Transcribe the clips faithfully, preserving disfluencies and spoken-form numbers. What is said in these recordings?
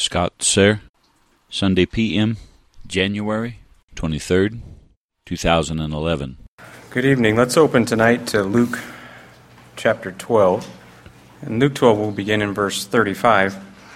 Scott Sayre, Sunday P M, January twenty-third, two thousand eleven. Good evening. Let's open tonight to Luke chapter twelve. And Luke twelve will begin in verse thirty-five.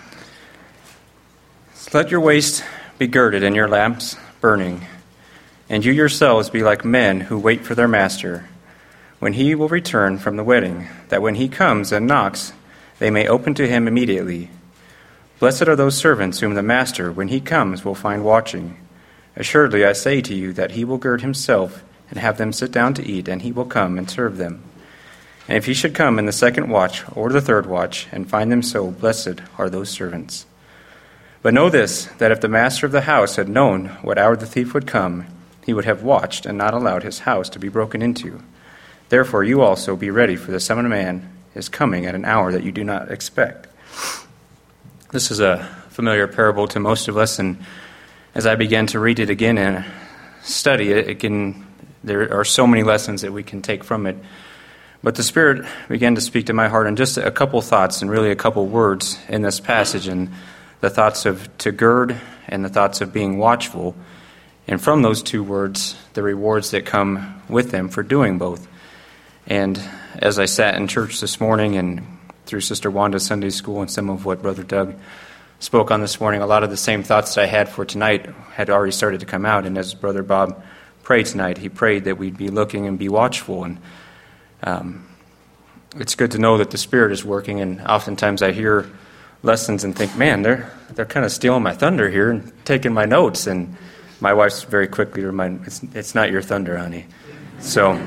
Let your waist be girded and your lamps burning, and you yourselves be like men who wait for their master, when he will return from the wedding, that when he comes and knocks, they may open to him immediately. Blessed are those servants whom the master, when he comes, will find watching. Assuredly, I say to you that he will gird himself and have them sit down to eat, and he will come and serve them. And if he should come in the second watch or the third watch and find them so, blessed are those servants. But know this, that if the master of the house had known what hour the thief would come, he would have watched and not allowed his house to be broken into. Therefore you also be ready, for the Son of Man is coming at an hour that you do not expect. This is a familiar parable to most of us, and as I began to read it again and study it, it can, there are so many lessons that we can take from it. But the Spirit began to speak to my heart, and just a couple thoughts and really a couple words in this passage, and the thoughts of to gird and the thoughts of being watchful. And from those two words, the rewards that come with them for doing both. And as I sat in church this morning and through Sister Wanda's Sunday school and some of what Brother Doug spoke on this morning, a lot of the same thoughts that I had for tonight had already started to come out. And as Brother Bob prayed tonight, he prayed that we'd be looking and be watchful. And um, it's good to know that the Spirit is working. And oftentimes I hear lessons and think, man, they're they're kind of stealing my thunder here and taking my notes. And my wife's very quickly reminded, it's, it's not your thunder, honey. So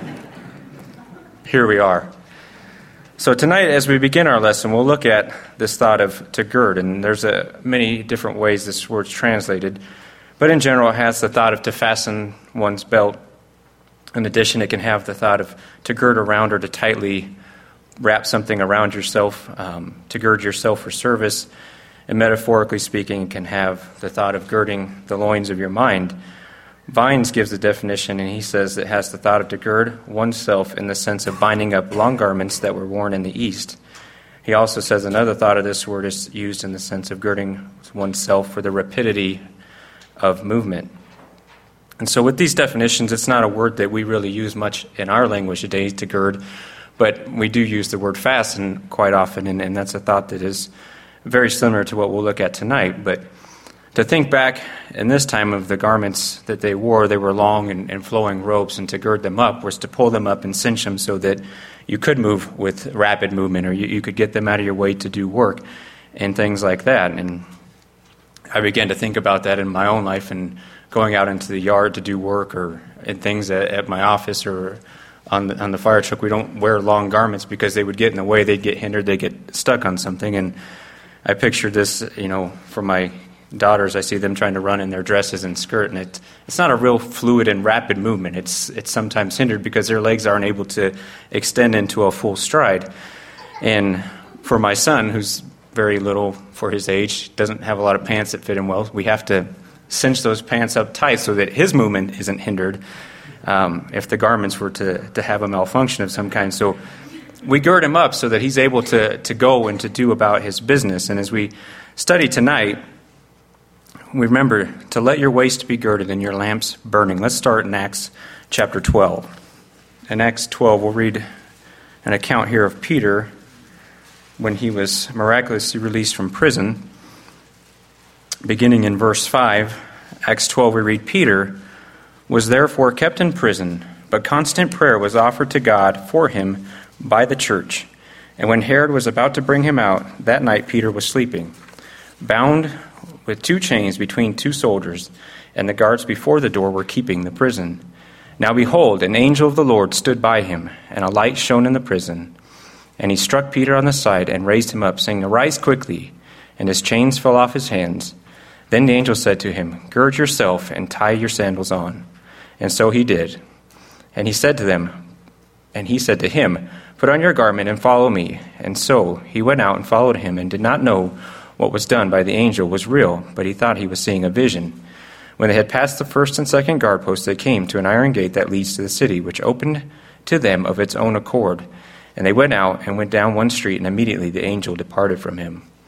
here we are. So tonight, as we begin our lesson, we'll look at this thought of to gird, and there's a, many different ways this word's translated, but in general it has the thought of to fasten one's belt. In addition, it can have the thought of to gird around or to tightly wrap something around yourself, um, to gird yourself for service, and metaphorically speaking, it can have the thought of girding the loins of your mind. Vines gives the definition, and he says it has the thought of to gird oneself in the sense of binding up long garments that were worn in the East. He also says another thought of this word is used in the sense of girding oneself for the rapidity of movement. And so with these definitions, it's not a word that we really use much in our language today, to gird, but we do use the word fasten quite often, and, and that's a thought that is very similar to what we'll look at tonight. But to think back in this time of the garments that they wore, they were long and, and flowing robes, and to gird them up was to pull them up and cinch them so that you could move with rapid movement, or you, you could get them out of your way to do work and things like that. And I began to think about that in my own life and going out into the yard to do work, or in things at, at my office or on the, on the fire truck. We don't wear long garments because they would get in the way, they'd get hindered, they'd get stuck on something. And I pictured this, you know, for my daughters, I see them trying to run in their dresses and skirt, and it, it's not a real fluid and rapid movement. It's it's sometimes hindered because their legs aren't able to extend into a full stride. And for my son, who's very little for his age, doesn't have a lot of pants that fit him well, we have to cinch those pants up tight so that his movement isn't hindered um, if the garments were to, to have a malfunction of some kind. So we gird him up so that he's able to, to go and to do about his business. And as we study tonight, we remember to let your waist be girded and your lamps burning. Let's start in Acts chapter twelve. In Acts twelve, we'll read an account here of Peter when he was miraculously released from prison. Beginning in verse five, Acts twelve, we read, Peter was therefore kept in prison, but constant prayer was offered to God for him by the church. And when Herod was about to bring him out, that night Peter was sleeping, bound with two chains between two soldiers, and the guards before the door were keeping the prison. Now behold, an angel of the Lord stood by him, and a light shone in the prison. And he struck Peter on the side and raised him up, saying, Arise quickly. And his chains fell off his hands. Then the angel said to him, Gird yourself and tie your sandals on. And so he did. And he said to them, and he said to him, Put on your garment and follow me. And so he went out and followed him, and did not know what was done by the angel was real, but he thought he was seeing a vision. When they had passed the first and second guard posts, they came to an iron gate that leads to the city, which opened to them of its own accord. And they went out and went down one street, and immediately the angel departed from him.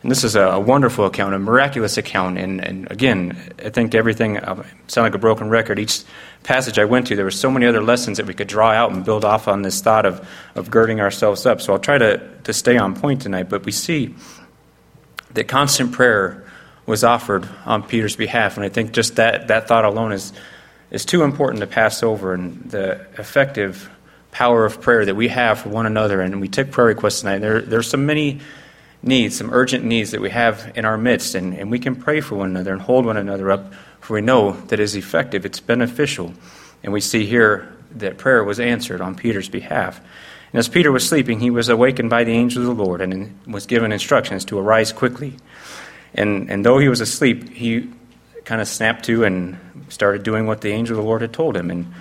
And this is a wonderful account, a miraculous account. And, and again, I think everything, I sound like a broken record. Each passage I went to, there were so many other lessons that we could draw out and build off on this thought of, of girding ourselves up. So I'll try to, to stay on point tonight. But we see that constant prayer was offered on Peter's behalf. And I think just that, that thought alone is, is too important to pass over. And the effective power of prayer that we have for one another. And we took prayer requests tonight. There, there's so many needs, some urgent needs that we have in our midst, and, and we can pray for one another and hold one another up, for we know that it is effective, it's beneficial. And we see here that prayer was answered on Peter's behalf. And as Peter was sleeping, he was awakened by the angel of the Lord and was given instructions to arise quickly. And, and though he was asleep, he kind of snapped to and started doing what the angel of the Lord had told him. And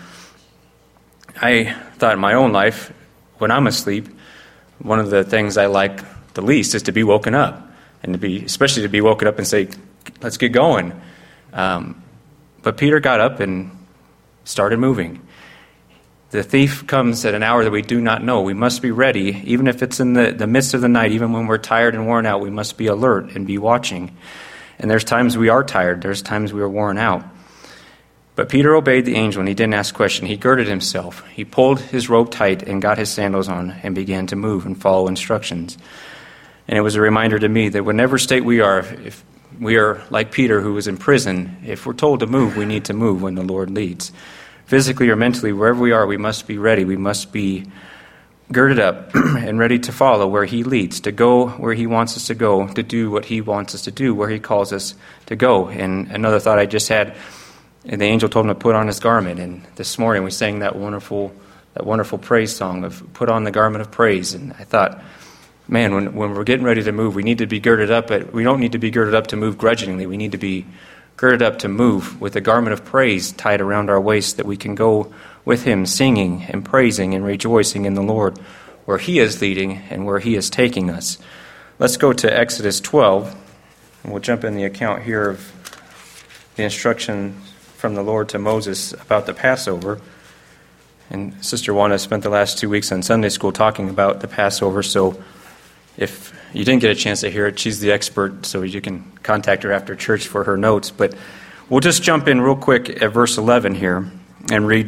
I thought in my own life, when I'm asleep, one of the things I like the least is to be woken up, and to be, especially to be woken up and say, let's get going. Um, but Peter got up and started moving. The thief comes at an hour that we do not know. We must be ready, even if it's in the, the midst of the night, even when we're tired and worn out, we must be alert and be watching. And there's times we are tired. There's times we are worn out. But Peter obeyed the angel, and he didn't ask a question. He girded himself. He pulled his robe tight and got his sandals on and began to move and follow instructions. And it was a reminder to me that whatever state we are, if we are like Peter who was in prison, if we're told to move, we need to move when the Lord leads. Physically or mentally, wherever we are, we must be ready. We must be girded up and ready to follow where he leads, to go where he wants us to go, to do what he wants us to do, where he calls us to go. And another thought I just had, and the angel told him to put on his garment. And this morning we sang that wonderful, that wonderful praise song of put on the garment of praise. And I thought, man, when, when we're getting ready to move, we need to be girded up, but we don't need to be girded up to move grudgingly. We need to be girded up to move with a garment of praise tied around our waist, that we can go with him singing and praising and rejoicing in the Lord where he is leading and where he is taking us. Let's go to Exodus twelve, and we'll jump in the account here of the instruction from the Lord to Moses about the Passover. And Sister Wanda spent the last two weeks on Sunday school talking about the Passover, so if you didn't get a chance to hear it, she's the expert, so you can contact her after church for her notes. But we'll just jump in real quick at verse eleven here and read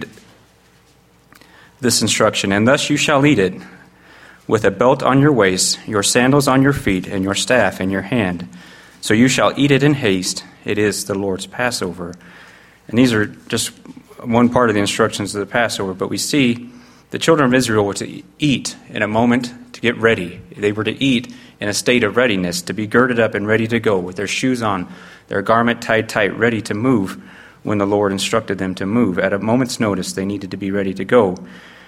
this instruction. And thus you shall eat it, with a belt on your waist, your sandals on your feet, and your staff in your hand. So you shall eat it in haste. It is the Lord's Passover. And these are just one part of the instructions of the Passover, but we see the children of Israel were to eat in a moment to get ready. They were to eat in a state of readiness, to be girded up and ready to go, with their shoes on, their garment tied tight, ready to move when the Lord instructed them to move. At a moment's notice, they needed to be ready to go.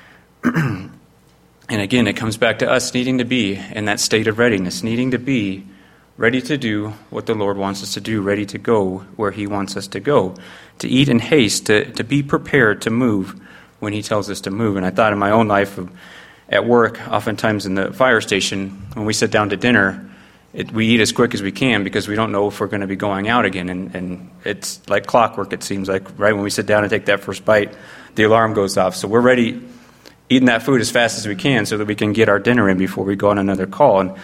And again, it comes back to us needing to be in that state of readiness, needing to be ready to do what the Lord wants us to do, ready to go where he wants us to go, to eat in haste, to, to be prepared to move when he tells us to move. And I thought in my own life of, at work, oftentimes in the fire station, when we sit down to dinner, it, we eat as quick as we can because we don't know if we're going to be going out again. And, and it's like clockwork, it seems like. Right when we sit down and take that first bite, the alarm goes off. So we're ready, eating that food as fast as we can so that we can get our dinner in before we go on another call. And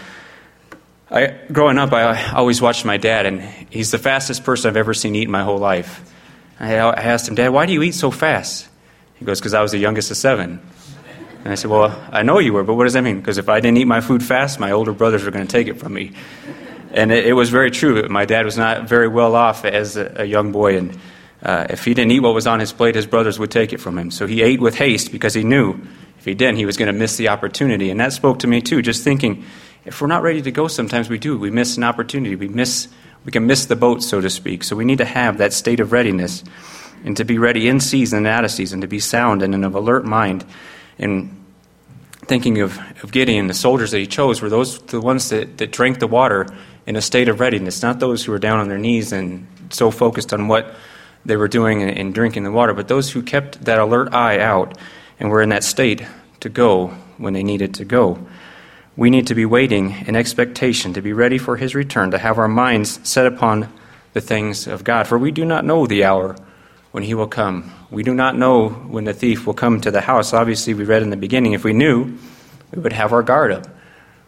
I, growing up, I always watched my dad, and he's the fastest person I've ever seen eat in my whole life. I, I asked him, Dad, why do you eat so fast? He goes, because I was the youngest of seven. And I said, well, I know you were, but what does that mean? Because if I didn't eat my food fast, my older brothers were going to take it from me. And it, it was very true. My dad was not very well off as a, a young boy, and uh, if he didn't eat what was on his plate, his brothers would take it from him. So he ate with haste because he knew if he didn't, he was going to miss the opportunity. And that spoke to me too, just thinking, if we're not ready to go, sometimes we do. We miss an opportunity. We miss, we can miss the boat, so to speak. So we need to have that state of readiness and to be ready in season and out of season, to be sound and of alert mind. And thinking of, of Gideon, the soldiers that he chose were those the ones that, that drank the water in a state of readiness, not those who were down on their knees and so focused on what they were doing in, in drinking the water, but those who kept that alert eye out and were in that state to go when they needed to go. We need to be waiting in expectation, to be ready for his return, to have our minds set upon the things of God. For we do not know the hour when he will come. We do not know when the thief will come to the house. Obviously, we read in the beginning, if we knew, we would have our guard up.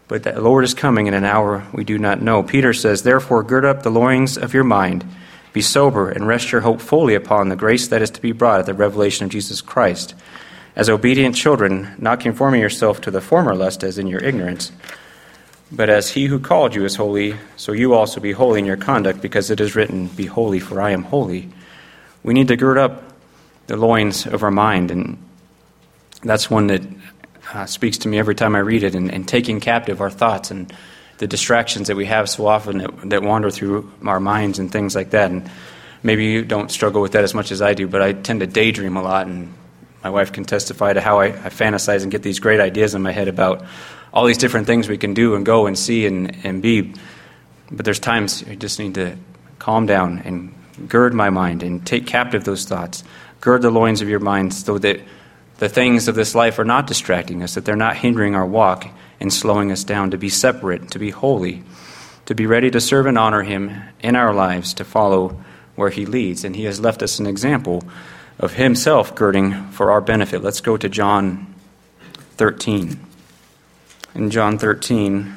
but the Lord is coming in an hour we do not know. Peter says, therefore, gird up the loins of your mind, be sober, and rest your hope fully upon the grace that is to be brought at the revelation of Jesus Christ. As obedient children, not conforming yourself to the former lust as in your ignorance, but as he who called you is holy, so you also be holy in your conduct, because it is written, be holy, for I am holy. We need to gird up the loins of our mind, and that's one that uh, speaks to me every time I read it, and, and taking captive our thoughts and the distractions that we have so often that, that wander through our minds and things like that. And maybe you don't struggle with that as much as I do, but I tend to daydream a lot, and my wife can testify to how I, I fantasize and get these great ideas in my head about all these different things we can do and go and see and, and be. But there's times I just need to calm down and gird my mind and take captive those thoughts. Gird the loins of your mind so that the things of this life are not distracting us, that they're not hindering our walk and slowing us down, to be separate, to be holy, to be ready to serve and honor him in our lives, to follow where he leads. And he has left us an example of himself girding for our benefit. Let's go to John thirteen. In John thirteen,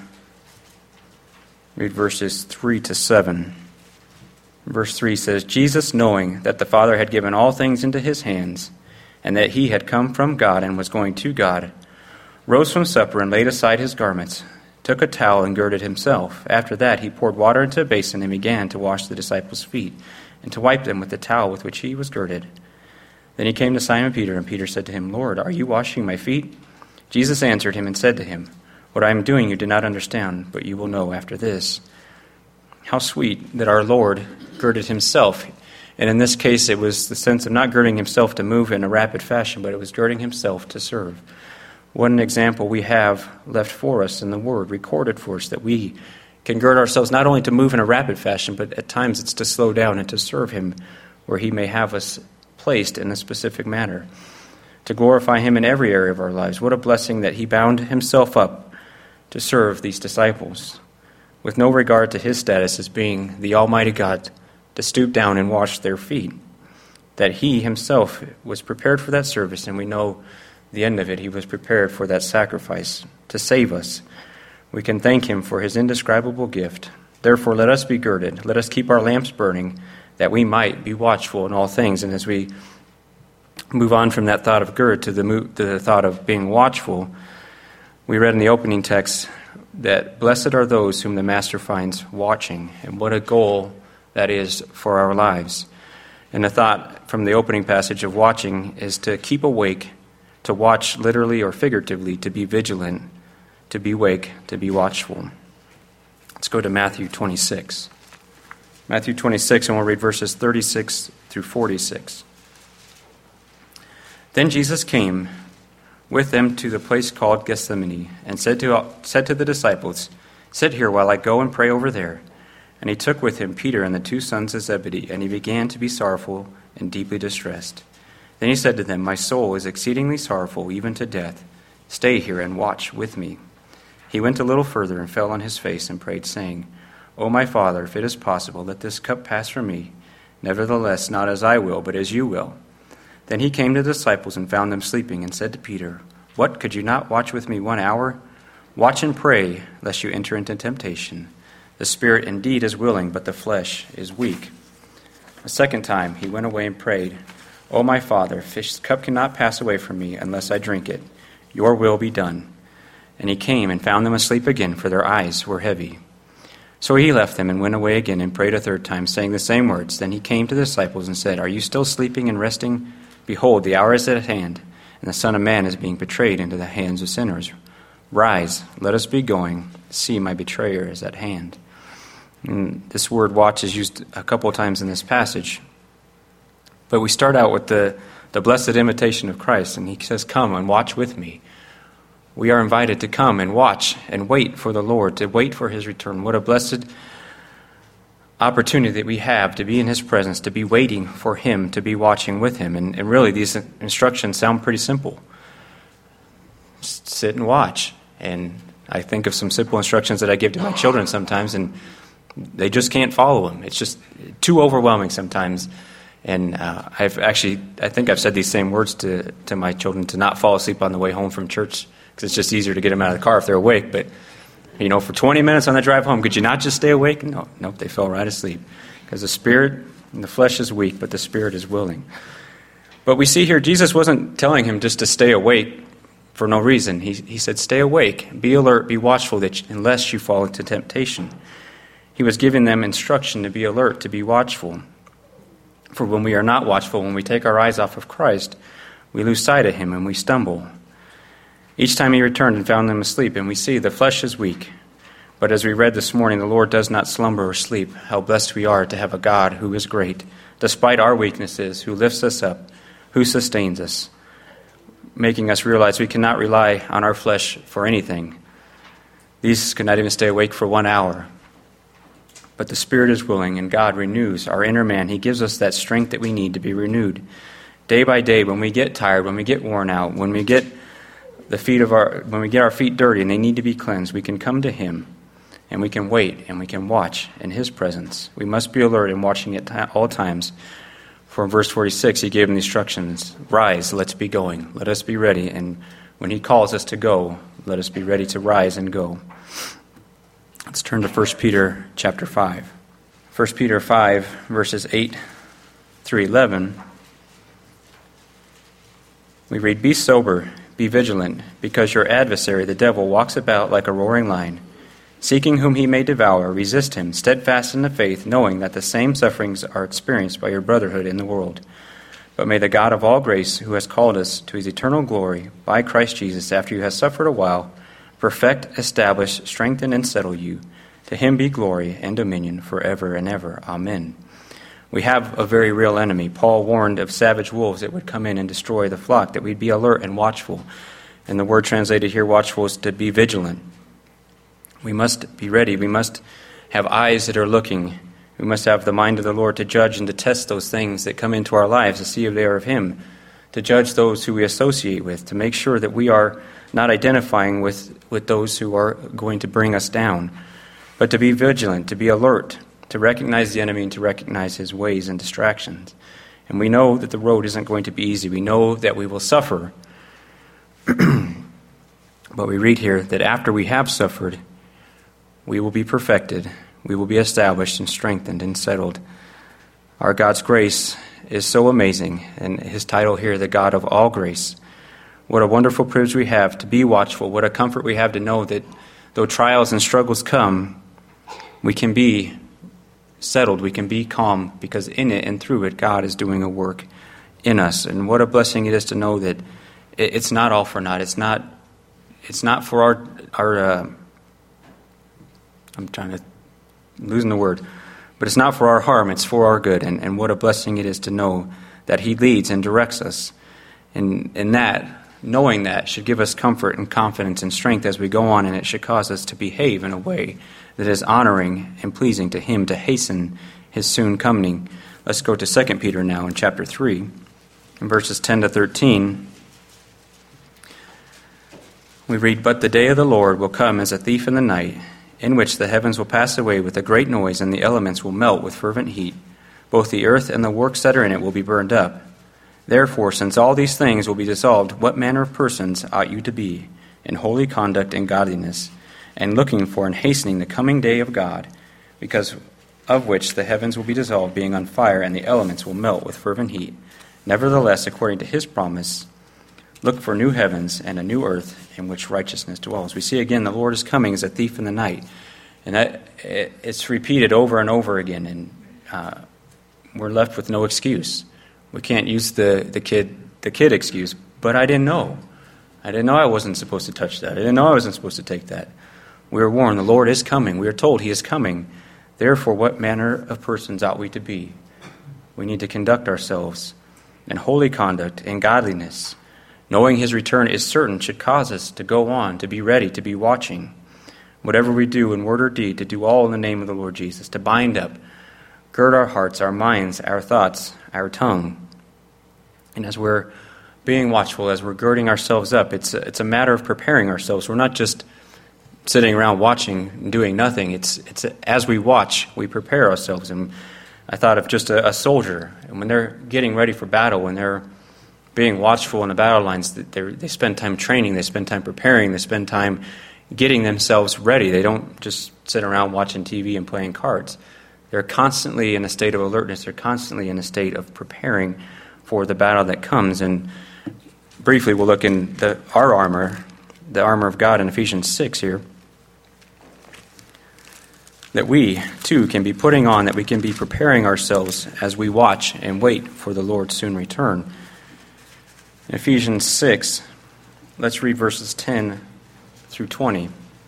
read verses three to seven. Verse three says, Jesus, knowing that the Father had given all things into his hands, and that he had come from God and was going to God, rose from supper and laid aside his garments, took a towel and girded himself. After that he poured water into a basin and began to wash the disciples' feet, and to wipe them with the towel with which he was girded. Then he came to Simon Peter, and Peter said to him, Lord, are you washing my feet? Jesus answered him and said to him, what I am doing you do not understand, but you will know after this. How sweet that our Lord girded himself. And in this case, it was the sense of not girding himself to move in a rapid fashion, but it was girding himself to serve. What an example we have left for us in the Word, recorded for us, that we can gird ourselves not only to move in a rapid fashion, but at times it's to slow down and to serve him where he may have us placed in a specific manner, to glorify him in every area of our lives. What a blessing that he bound himself up to serve these disciples, with no regard to his status as being the Almighty God, to stoop down and wash their feet. That he himself was prepared for that service, and we know the end of it, he was prepared for that sacrifice to save us. We can thank him for his indescribable gift. Therefore, let us be girded. Let us keep our lamps burning, that we might be watchful in all things. And as we move on from that thought of gird to the, mo- to the thought of being watchful, we read in the opening text that blessed are those whom the Master finds watching, and what a goal that is for our lives. And the thought from the opening passage of watching is to keep awake, to watch literally or figuratively, to be vigilant, to be awake, to be watchful. Let's go to Matthew twenty-six. Matthew twenty-six, and we'll read verses thirty-six through forty-six. Then Jesus came with them to the place called Gethsemane, and said to said to the disciples, sit here while I go and pray over there. And he took with him Peter and the two sons of Zebedee, and he began to be sorrowful and deeply distressed. Then he said to them, my soul is exceedingly sorrowful, even to death. Stay here and watch with me. He went a little further and fell on his face and prayed, saying, O my Father, if it is possible, let this cup pass from me. Nevertheless, not as I will, but as you will. Then he came to the disciples and found them sleeping, and said to Peter, what, could you not watch with me one hour? Watch and pray, lest you enter into temptation. The spirit indeed is willing, but the flesh is weak. A second time he went away and prayed, O my Father, if this cup cannot pass away from me unless I drink it, your will be done. And he came and found them asleep again, for their eyes were heavy. So he left them and went away again and prayed a third time, saying the same words. Then he came to the disciples and said, are you still sleeping and resting? Behold, the hour is at hand, and the Son of Man is being betrayed into the hands of sinners. Rise, let us be going. See, my betrayer is at hand. And this word watch is used a couple of times in this passage. But we start out with the, the blessed imitation of Christ, and he says, come and watch with me. We are invited to come and watch and wait for the Lord, to wait for his return. What a blessed opportunity that we have to be in his presence, to be waiting for him, to be watching with him. And, and really, these instructions sound pretty simple. Just sit and watch. And I think of some simple instructions that I give to my children sometimes, and they just can't follow them. It's just too overwhelming sometimes. And uh, I've actually, I think I've said these same words to, to my children, to not fall asleep on the way home from church, because it's just easier to get them out of the car if they're awake. But You know, for twenty minutes on the drive home, could you not just stay awake? No, nope, they fell right asleep. Because the spirit and the flesh is weak, but the spirit is willing. But we see here, Jesus wasn't telling him just to stay awake for no reason. He, he said, stay awake, be alert, be watchful, that unless you fall into temptation. He was giving them instruction to be alert, to be watchful. For when we are not watchful, when we take our eyes off of Christ, we lose sight of him and we stumble. Each time he returned and found them asleep, and we see the flesh is weak. But as we read this morning, the Lord does not slumber or sleep. How blessed we are to have a God who is great, despite our weaknesses, who lifts us up, who sustains us, making us realize we cannot rely on our flesh for anything. These could not even stay awake for one hour. But the Spirit is willing, and God renews our inner man. He gives us that strength that we need to be renewed. Day by day, when we get tired, when we get worn out, when we get the feet of our, when we get our feet dirty and they need to be cleansed, we can come to him, and we can wait, and we can watch in his presence. We must be alert and watching at all times. For in verse forty-six, he gave them the instructions, rise, let's be going. Let us be ready. And when he calls us to go, let us be ready to rise and go. Let's turn to First Peter chapter five. First Peter five, verses eight through eleven. We read, be sober, be vigilant, because your adversary, the devil, walks about like a roaring lion, seeking whom he may devour. Resist him, steadfast in the faith, knowing that the same sufferings are experienced by your brotherhood in the world. But may the God of all grace, who has called us to his eternal glory by Christ Jesus, after you have suffered a while, perfect, establish, strengthen, and settle you. To him be glory and dominion forever and ever. Amen. We have a very real enemy. Paul warned of savage wolves that would come in and destroy the flock, that we'd be alert and watchful. And the word translated here, watchful, is to be vigilant. We must be ready. We must have eyes that are looking. We must have the mind of the Lord to judge and to test those things that come into our lives, to see if they are of him, to judge those who we associate with, to make sure that we are not identifying with, with those who are going to bring us down, but to be vigilant, to be alert, to recognize the enemy and to recognize his ways and distractions. And we know that the road isn't going to be easy. We know that we will suffer. But we read here that after we have suffered, we will be perfected, we will be established and strengthened and settled. Our God's grace is so amazing, and his title here, the God of all grace. What a wonderful privilege we have to be watchful. What a comfort we have to know that though trials and struggles come, we can be settled, we can be calm, because in it and through it, God is doing a work in us. And what a blessing it is to know that it's not all for naught. It's not, it's not for our, our uh, I'm trying to, I'm losing the word, but it's not for our harm, it's for our good. And, and what a blessing it is to know that he leads and directs us. And, and that, knowing that, should give us comfort and confidence and strength as we go on, and it should cause us to behave in a way that is honoring and pleasing to him, to hasten his soon coming. Let's go to Second Peter now in chapter three, in verses ten to thirteen. We read, but the day of the Lord will come as a thief in the night, in which the heavens will pass away with a great noise, and the elements will melt with fervent heat. Both the earth and the works that are in it will be burned up. Therefore, since all these things will be dissolved, what manner of persons ought you to be, in holy conduct and godliness, and looking for and hastening the coming day of God, because of which the heavens will be dissolved, being on fire, and the elements will melt with fervent heat. Nevertheless, according to his promise, look for new heavens and a new earth in which righteousness dwells. We see again the Lord is coming as a thief in the night. And that it's repeated over and over again, and uh, we're left with no excuse. We can't use the, the kid the kid excuse, but I didn't know. I didn't know I wasn't supposed to touch that. I didn't know I wasn't supposed to take that. We are warned, the Lord is coming. We are told he is coming. Therefore, what manner of persons ought we to be? We need to conduct ourselves in holy conduct and godliness. Knowing his return is certain should cause us to go on, to be ready, to be watching. Whatever we do in word or deed, to do all in the name of the Lord Jesus, to bind up, gird our hearts, our minds, our thoughts, our tongue. And as we're being watchful, as we're girding ourselves up, it's a, it's a matter of preparing ourselves. We're not just sitting around watching and doing nothing. It's it's a, as we watch, we prepare ourselves. And I thought of just a, a soldier, and when they're getting ready for battle, when they're being watchful in the battle lines, they they spend time training, they spend time preparing, they spend time getting themselves ready. They don't just sit around watching T V and playing cards. They're constantly in a state of alertness. They're constantly in a state of preparing for the battle that comes. And briefly, we'll look in the, our armor, the armor of God in Ephesians six here, that we, too, can be putting on, that we can be preparing ourselves as we watch and wait for the Lord's soon return. In Ephesians six, let's read verses ten through twenty.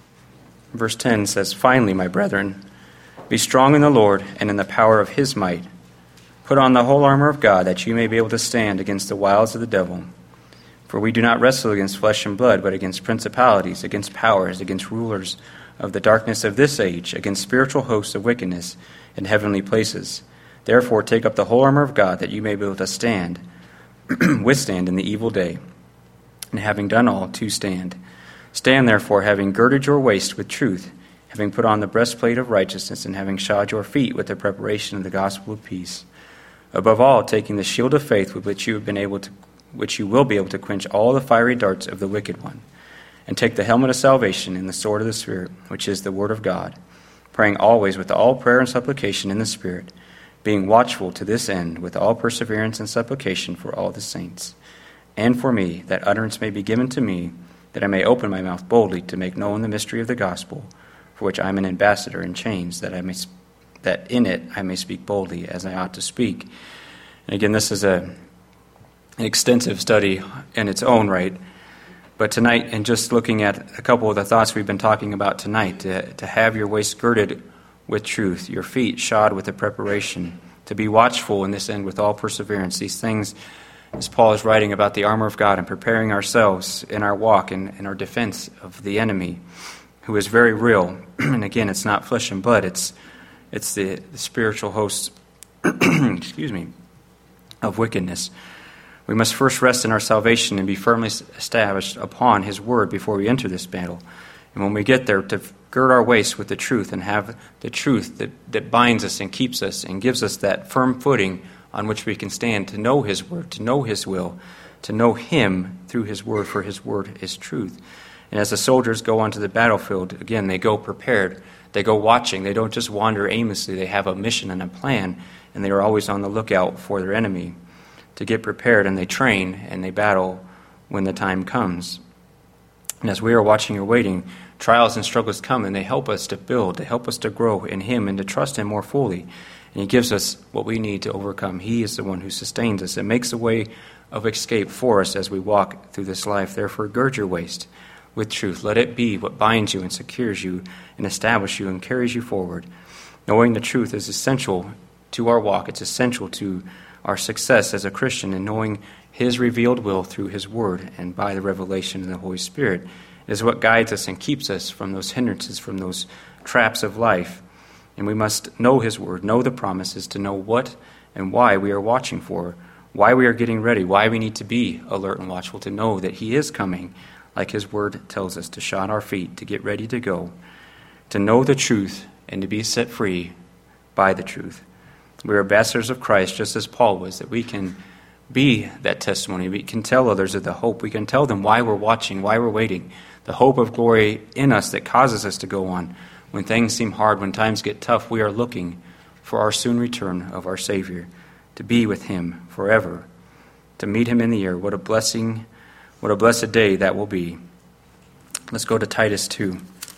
Verse ten says, "Finally, my brethren, be strong in the Lord and in the power of his might. Put on the whole armor of God, that you may be able to stand against the wiles of the devil. For we do not wrestle against flesh and blood, but against principalities, against powers, against rulers of the darkness of this age, against spiritual hosts of wickedness in heavenly places. Therefore take up the whole armor of God, that you may be able to stand, withstand in the evil day, and having done all, to stand. Stand therefore, having girded your waist with truth, having put on the breastplate of righteousness, and having shod your feet with the preparation of the gospel of peace. Above all, taking the shield of faith, with which you have been able to, which you will be able to quench all the fiery darts of the wicked one. And take the helmet of salvation and the sword of the Spirit, which is the word of God, praying always with all prayer and supplication in the Spirit, being watchful to this end with all perseverance and supplication for all the saints. And for me, that utterance may be given to me, that I may open my mouth boldly to make known the mystery of the gospel, for which I am an ambassador in chains, that I may, that in it I may speak boldly as I ought to speak." And again, this is a an extensive study in its own right. But tonight, and just looking at a couple of the thoughts we've been talking about tonight, to, to have your waist girded with truth, your feet shod with the preparation, to be watchful in this end with all perseverance. These things, as Paul is writing about the armor of God and preparing ourselves in our walk and in our defense of the enemy, who is very real. And again, it's not flesh and blood, it's it's the, the spiritual hosts, excuse me, of wickedness. We must first rest in our salvation and be firmly established upon his word before we enter this battle. And when we get there, to gird our waist with the truth and have the truth that, that binds us and keeps us and gives us that firm footing on which we can stand, to know his word, to know his will, to know him through his word, for his word is truth. And as the soldiers go onto the battlefield, again, they go prepared. They go watching. They don't just wander aimlessly. They have a mission and a plan, and they are always on the lookout for their enemy, to get prepared, and they train and they battle when the time comes. And as we are watching or waiting, trials and struggles come, and they help us to build, they help us to grow in him and to trust him more fully. And he gives us what we need to overcome. He is the one who sustains us and makes a way of escape for us as we walk through this life. Therefore, gird your waist with truth. Let it be what binds you and secures you and establishes you and carries you forward. Knowing the truth is essential to our walk. It's essential to our success as a Christian, in knowing his revealed will through his word and by the revelation of the Holy Spirit. It is what guides us and keeps us from those hindrances, from those traps of life. And we must know his word, know the promises, to know what and why we are watching for, why we are getting ready, why we need to be alert and watchful, to know that he is coming, like his word tells us, to shod our feet, to get ready to go, to know the truth and to be set free by the truth. We are ambassadors of Christ, just as Paul was, that we can be that testimony. We can tell others of the hope. We can tell them why we're watching, why we're waiting, the hope of glory in us that causes us to go on. When things seem hard, when times get tough, we are looking for our soon return of our Savior, to be with him forever, to meet him in the air. What a blessing, what a blessed day that will be. Let's go to Titus two.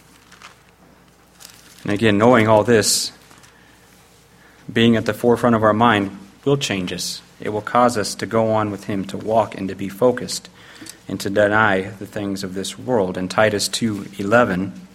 And again, knowing all this, being at the forefront of our mind, will change us. It will cause us to go on with him, to walk and to be focused, and to deny the things of this world. In Titus two eleven,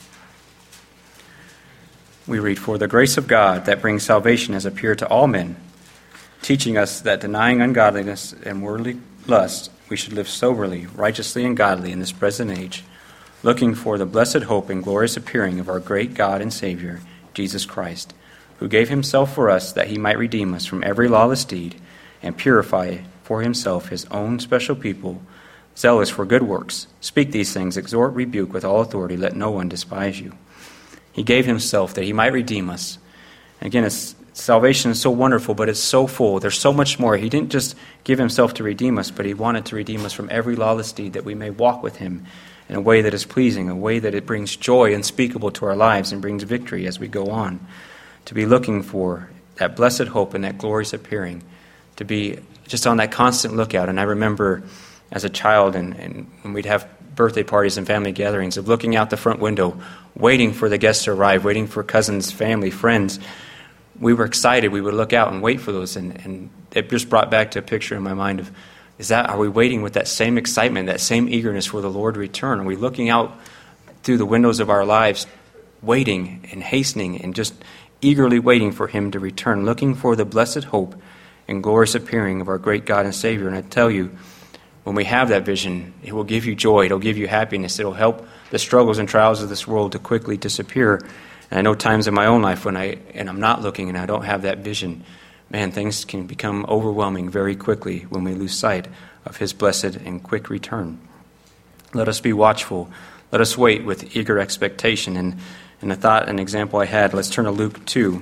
we read, "For the grace of God that brings salvation has appeared to all men, teaching us that denying ungodliness and worldly lust, we should live soberly, righteously, and godly in this present age, looking for the blessed hope and glorious appearing of our great God and Savior, Jesus Christ, who gave himself for us that he might redeem us from every lawless deed and purify for himself his own special people, zealous for good works. Speak these things, exhort, rebuke with all authority, let no one despise you." He gave himself that he might redeem us. Again, it's, salvation is so wonderful, but it's so full. There's so much more. He didn't just give himself to redeem us, but he wanted to redeem us from every lawless deed, that we may walk with him in a way that is pleasing, a way that it brings joy unspeakable to our lives and brings victory as we go on. To be looking for that blessed hope and that glorious appearing, to be just on that constant lookout. And I remember as a child, and, and when we'd have birthday parties and family gatherings, of looking out the front window, waiting for the guests to arrive, waiting for cousins, family, friends. We were excited. We would look out and wait for those. And, and it just brought back to a picture in my mind of, is that, are we waiting with that same excitement, that same eagerness for the Lord to return? Are we looking out through the windows of our lives, waiting and hastening and just eagerly waiting for him to return, looking for the blessed hope and glorious appearing of our great God and Savior? And I tell you, when we have that vision, it will give you joy. It will give you happiness. It will help the struggles and trials of this world to quickly disappear. And I know times in my own life when I and I'm not looking and I don't have that vision, man, things can become overwhelming very quickly when we lose sight of his blessed and quick return. Let us be watchful. Let us wait with eager expectation. And, and a thought, an example I had, let's turn to Luke two,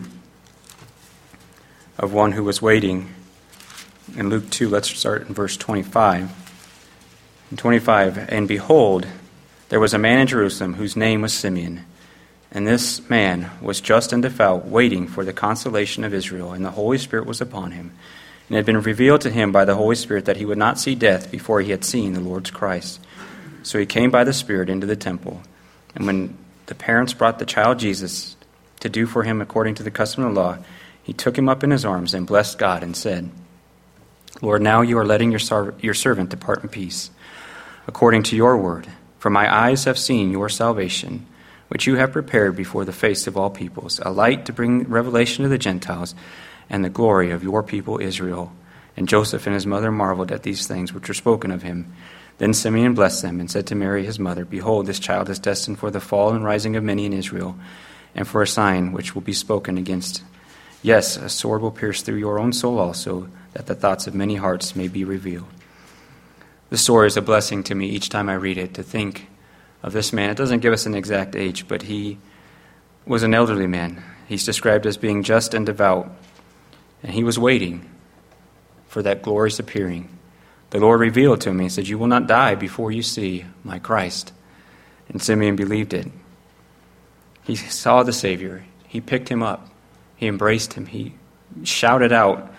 of one who was waiting. In Luke two, let's start in verse twenty-five. In twenty-five, and behold, there was a man in Jerusalem whose name was Simeon. And this man was just and devout, waiting for the consolation of Israel, and the Holy Spirit was upon him. And it had been revealed to him by the Holy Spirit that he would not see death before he had seen the Lord's Christ. So he came by the Spirit into the temple. And when the parents brought the child Jesus to do for him according to the custom of the law, he took him up in his arms and blessed God and said, Lord, now you are letting your, your servant depart in peace, according to your word. For my eyes have seen your salvation, which you have prepared before the face of all peoples, a light to bring revelation to the Gentiles, and the glory of your people Israel. And Joseph and his mother marveled at these things which were spoken of him. Then Simeon blessed them, and said to Mary his mother, Behold, this child is destined for the fall and rising of many in Israel, and for a sign which will be spoken against. Yes, a sword will pierce through your own soul also, that the thoughts of many hearts may be revealed. The story is a blessing to me each time I read it, to think of this man. It doesn't give us an exact age, but he was an elderly man. He's described as being just and devout, and he was waiting for that glorious appearing. The Lord revealed to him, he said, You will not die before you see my Christ. And Simeon believed it. He saw the Savior. He picked him up. He embraced him. He shouted out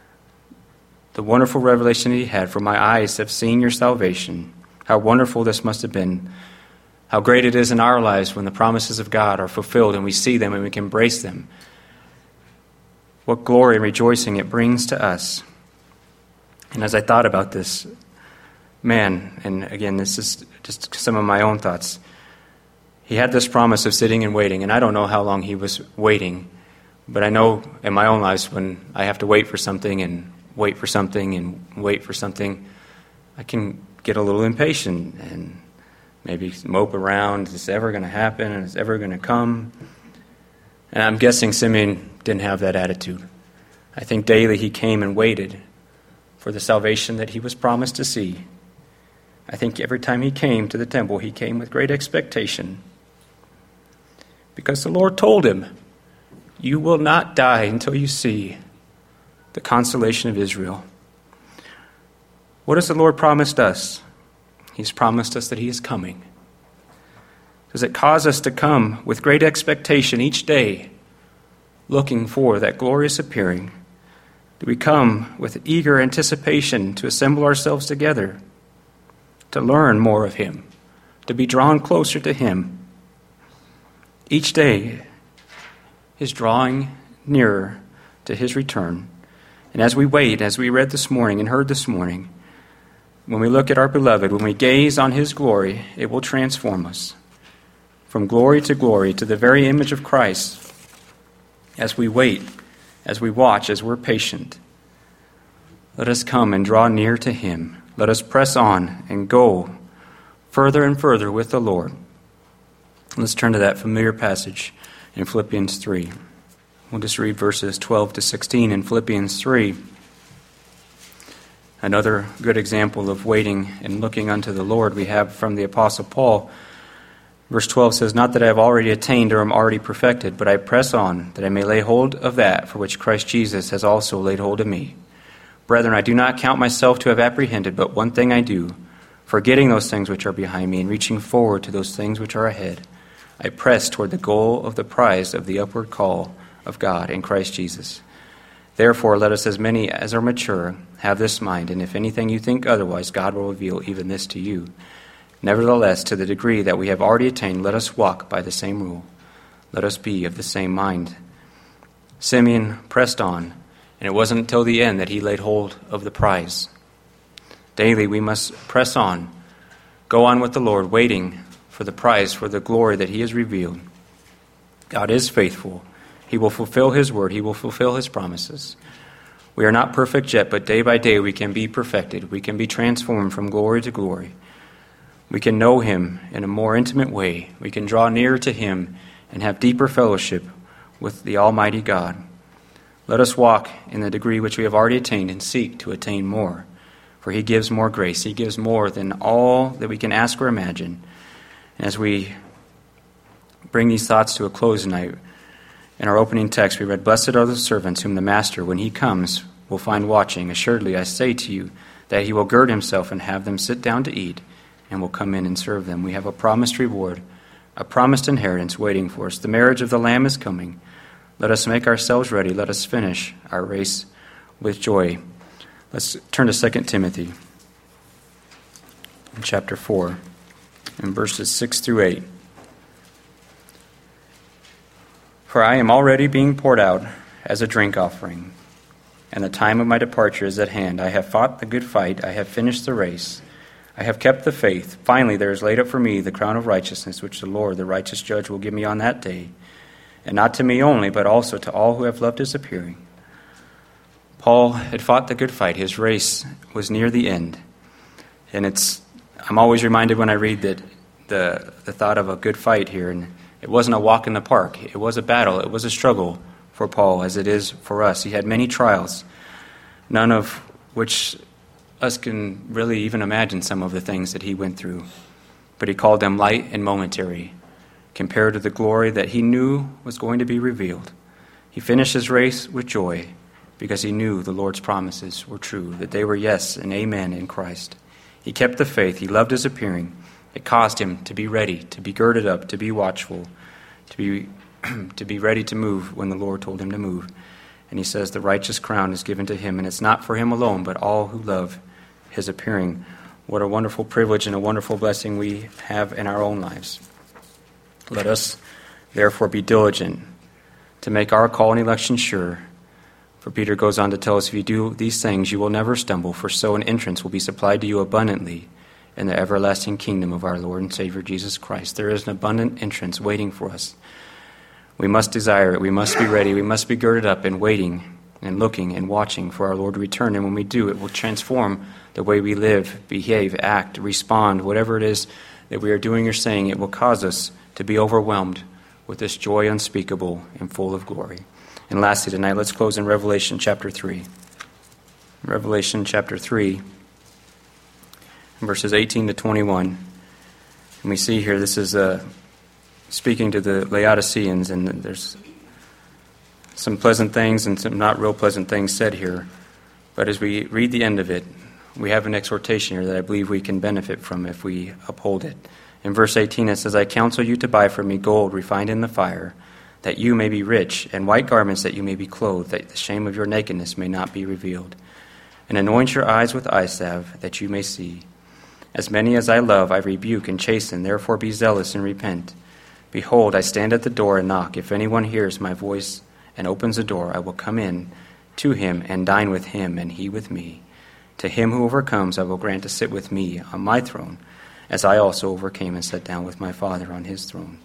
the wonderful revelation he had, For my eyes have seen your salvation. How wonderful this must have been. How great it is in our lives when the promises of God are fulfilled and we see them and we can embrace them. What glory and rejoicing it brings to us. And as I thought about this, man, and again, this is just some of my own thoughts. He had this promise of sitting and waiting, and I don't know how long he was waiting, but I know in my own lives when I have to wait for something and wait for something and wait for something, I can get a little impatient and maybe mope around. Is this ever going to happen? Is it ever going to come? And I'm guessing Simeon didn't have that attitude. I think daily he came and waited for the salvation that he was promised to see. I think every time he came to the temple, he came with great expectation, because the Lord told him, You will not die until you see the consolation of Israel. What has the Lord promised us? He's promised us that he is coming. Does it cause us to come with great expectation each day, looking for that glorious appearing? Do we come with eager anticipation to assemble ourselves together, to learn more of him, to be drawn closer to him? Each day is drawing nearer to his return. And as we wait, as we read this morning and heard this morning, when we look at our beloved, when we gaze on his glory, it will transform us from glory to glory to the very image of Christ. As we wait, as we watch, as we're patient, let us come and draw near to him. Let us press on and go further and further with the Lord. Let's turn to that familiar passage in Philippians three. We'll just read verses twelve to sixteen in Philippians three. Another good example of waiting and looking unto the Lord we have from the Apostle Paul. Verse twelve says, Not that I have already attained or am already perfected, but I press on, that I may lay hold of that for which Christ Jesus has also laid hold of me. Brethren, I do not count myself to have apprehended, but one thing I do, Forgetting those things which are behind me and reaching forward to those things which are ahead, I press toward the goal of the prize of the upward call of God in Christ Jesus. Therefore, let us, as many as are mature, have this mind, and if anything you think otherwise, God will reveal even this to you. Nevertheless, to the degree that we have already attained, let us walk by the same rule. Let us be of the same mind. Simeon pressed on, and it wasn't until the end that he laid hold of the prize. Daily we must press on, go on with the Lord, waiting for the prize, for the glory that he has revealed. God is faithful. He will fulfill his word. He will fulfill his promises. We are not perfect yet, but day by day we can be perfected. We can be transformed from glory to glory. We can know him in a more intimate way. We can draw nearer to him and have deeper fellowship with the Almighty God. Let us walk in the degree which we have already attained and seek to attain more. For he gives more grace. He gives more than all that we can ask or imagine. And as we bring these thoughts to a close tonight, in our opening text we read, "Blessed are the servants whom the master, when he comes, will find watching. Assuredly, I say to you that he will gird himself and have them sit down to eat, and will come in and serve them." We have a promised reward, a promised inheritance waiting for us. The marriage of the Lamb is coming. Let us make ourselves ready. Let us finish our race with joy. Let's turn to Second Timothy in chapter four, in verses six through eight. "For I am already being poured out as a drink offering, and the time of my departure is at hand. I have fought the good fight. I have finished the race. I have kept the faith. Finally, there is laid up for me the crown of righteousness, which the Lord, the righteous judge, will give me on that day, and not to me only, but also to all who have loved his appearing." Paul had fought the good fight. His race was near the end. And it's I'm always reminded when I read that the the thought of a good fight here, and it wasn't a walk in the park. It was a battle. It was a struggle for Paul, as it is for us. He had many trials, none of which us can really even imagine some of the things that he went through. But he called them light and momentary, compared to the glory that he knew was going to be revealed. He finished his race with joy because he knew the Lord's promises were true, that they were yes and amen in Christ. He kept the faith. He loved his appearing. It caused him to be ready, to be girded up, to be watchful, to be to be ready to move when the Lord told him to move. And he says the righteous crown is given to him, and it's not for him alone, but all who love his appearing. What a wonderful privilege and a wonderful blessing we have in our own lives. Let us therefore be diligent to make our call and election sure. For Peter goes on to tell us, if you do these things, you will never stumble, for so an entrance will be supplied to you abundantly in the everlasting kingdom of our Lord and Savior Jesus Christ. There is an abundant entrance waiting for us. We must desire it. We must be ready. We must be girded up and waiting and looking and watching for our Lord to return. And when we do, it will transform the way we live, behave, act, respond, whatever it is that we are doing or saying. It will cause us to be overwhelmed with this joy unspeakable and full of glory. And lastly tonight, let's close in Revelation chapter three. Revelation chapter three, verses eighteen to twenty-one. And we see here, this is uh, speaking to the Laodiceans, and there's some pleasant things and some not real pleasant things said here. But as we read the end of it, we have an exhortation here that I believe we can benefit from if we uphold it. In verse eighteen it says, "I counsel you to buy from me gold refined in the fire, that you may be rich, and white garments that you may be clothed, that the shame of your nakedness may not be revealed. And anoint your eyes with eye salve, that you may see. As many as I love I rebuke and chasten, therefore be zealous and repent. Behold, I stand at the door and knock. If anyone hears my voice and opens the door, I will come in to him and dine with him, and he with me. To him who overcomes I will grant to sit with me on my throne, as I also overcame and sat down with my Father on his throne."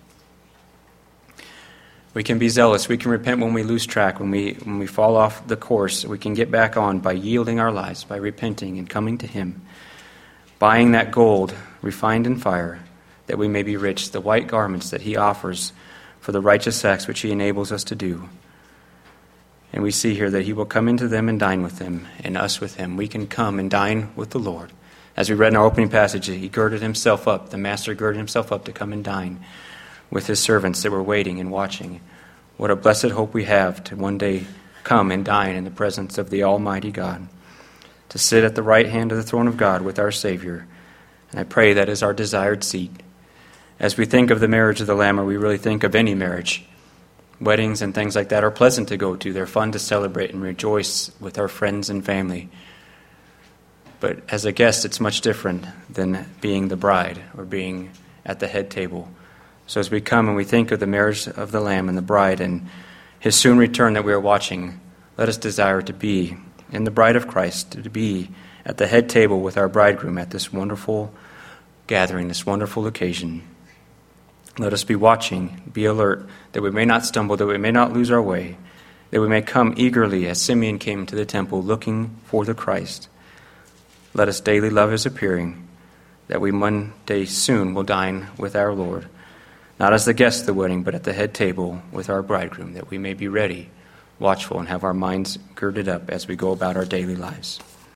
We can be zealous. We can repent when we lose track, when we when we fall off the course. We can get back on by yielding our lives, by repenting and coming to him, buying that gold refined in fire, that we may be rich, the white garments that he offers for the righteous acts which he enables us to do. And we see here that he will come into them and dine with them, and us with him. We can come and dine with the Lord. As we read in our opening passage, he girded himself up, the master girded himself up to come and dine with his servants that were waiting and watching. What a blessed hope we have to one day come and dine in the presence of the Almighty God, to sit at the right hand of the throne of God with our Savior, And I pray that is our desired seat. As we think of the marriage of the Lamb, or we really think of any marriage, weddings and things like that are pleasant to go to. They're fun to celebrate and rejoice with our friends and family. But as a guest, it's much different than being the bride or being at the head table. So as we come and we think of the marriage of the Lamb and the bride and his soon return that we are watching, let us desire to be in the bride of Christ, to be at the head table with our bridegroom at this wonderful gathering, this wonderful occasion. Let us be watching, be alert, that we may not stumble, that we may not lose our way, that we may come eagerly as Simeon came to the temple looking for the Christ. Let us daily love his appearing, that we one day soon will dine with our Lord, not as the guests of the wedding, but at the head table with our bridegroom, that we may be ready, watchful, and have our minds girded up as we go about our daily lives.